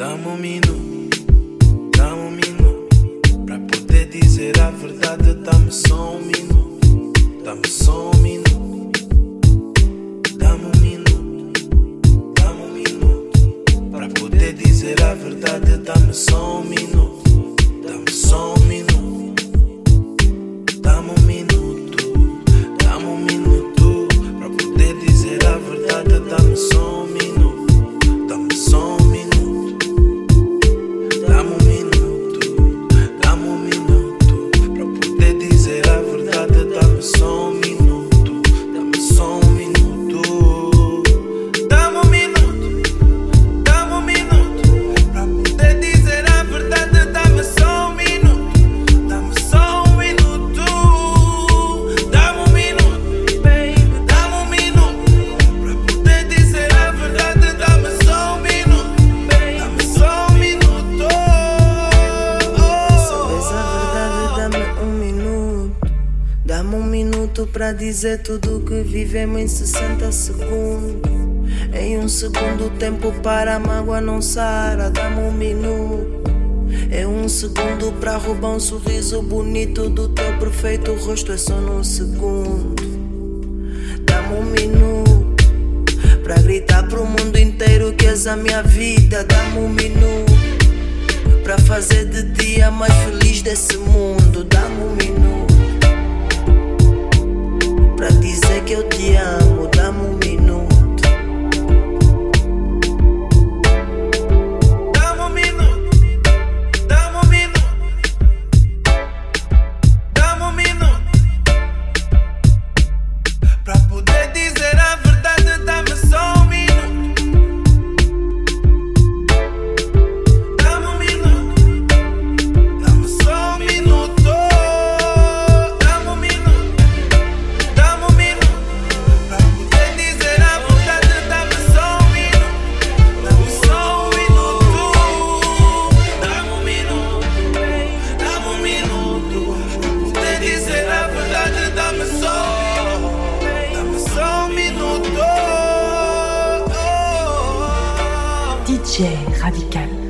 Dá-me um minuto, pra poder dizer a verdade. Dá-me só um minuto, dá-me só um minuto. Dá-me um minuto, pra poder dizer a verdade. Dá-me só um minuto, dá-me só um minuto. Dá-me um minuto, dá-me um minuto, pra poder dizer a verdade. Dá-me só um minuto, dá-me só um minuto. Dá-me um minuto, dá-me um minuto, pra poder dizer a verdade. Dá-me só um minuto, dá-me só um minuto. Dá-me um minuto, dá-me um minuto, pra poder dizer a verdade. Dá-me só um minuto, dá-me só um minuto. Dá-me um minuto, baby, dá-me um minuto, pra poder dizer a verdade. Dá-me só um minuto, baby, dá-me só um minuto. Sabes a verdade, dá-me um minuto. Dá-me um minuto pra dizer tudo o que vivemos em 60 segundos. Em um segundo o tempo para a mágoa não sara. Dá-me um minuto. É um segundo pra roubar um sorriso bonito do teu perfeito rosto. É só num segundo. Dá-me um minuto pra gritar pro mundo inteiro que és a minha vida. Dá-me um minuto pra fazer de ti a mais feliz desse mundo. Dá-me um minuto pra dizer que eu te amo. Dá-me um minuto. Dá-me um minuto, dá-me um minuto, dá-me um minuto, pra poder dizer a verdade. Dá-me só um minuto. Dá-me um minuto, dá-me só um minuto. Dá-me um minuto, dá-me um minuto, pra poder dizer a verdade. Dá-me só um minuto, dá-me só um minuto. Dá-me um minuto, dá-me um minuto, pra poder dizer a verdade. Dá-me só um minuto. DJ Radical.